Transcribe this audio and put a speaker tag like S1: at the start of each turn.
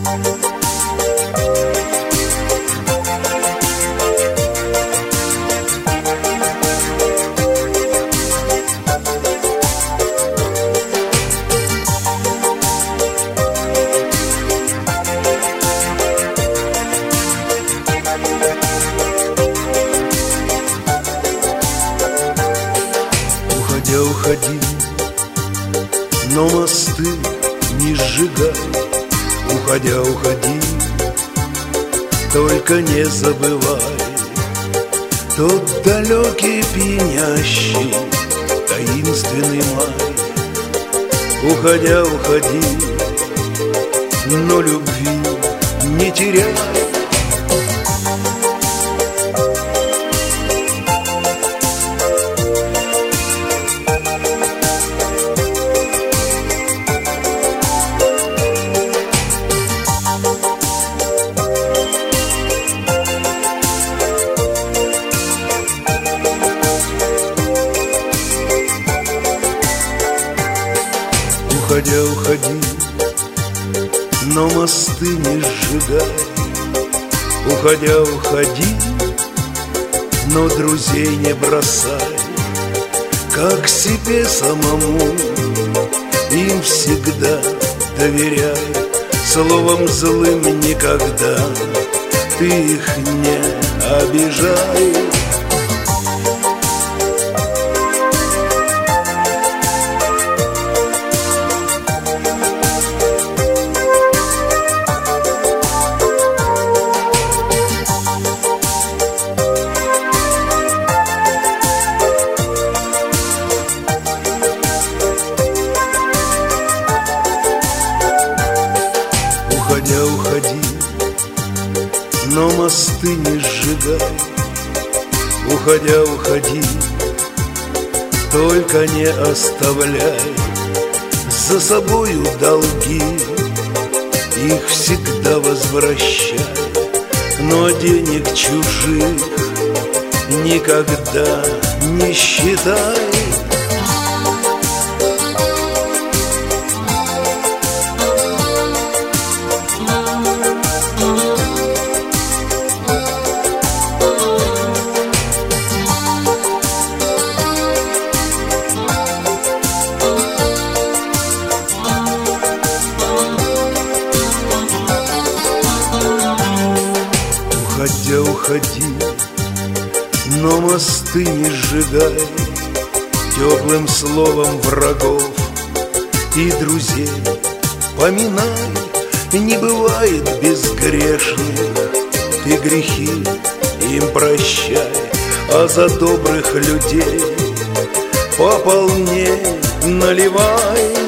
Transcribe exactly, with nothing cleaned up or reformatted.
S1: Уходя, уходи, но мосты не сжигай. Уходя, уходи, только не забывай тот далекий, пьянящий, таинственный май. Уходя, уходи, но любви не теряй. Уходя, уходи, но мосты не сжигай. Уходя, уходи, но друзей не бросай. Как себе самому им всегда доверяй. Словом злым никогда ты их не обижай. Уходя, уходи, но мосты не сжигай. Уходя, уходи, только не оставляй за собою долги. Их всегда возвращай, но денег чужих никогда не считай. Уходя, уходи, но мосты не сжигай. Теплым словом врагов и друзей поминай. Не бывает безгрешных, ты грехи им прощай. А за добрых людей пополней наливай.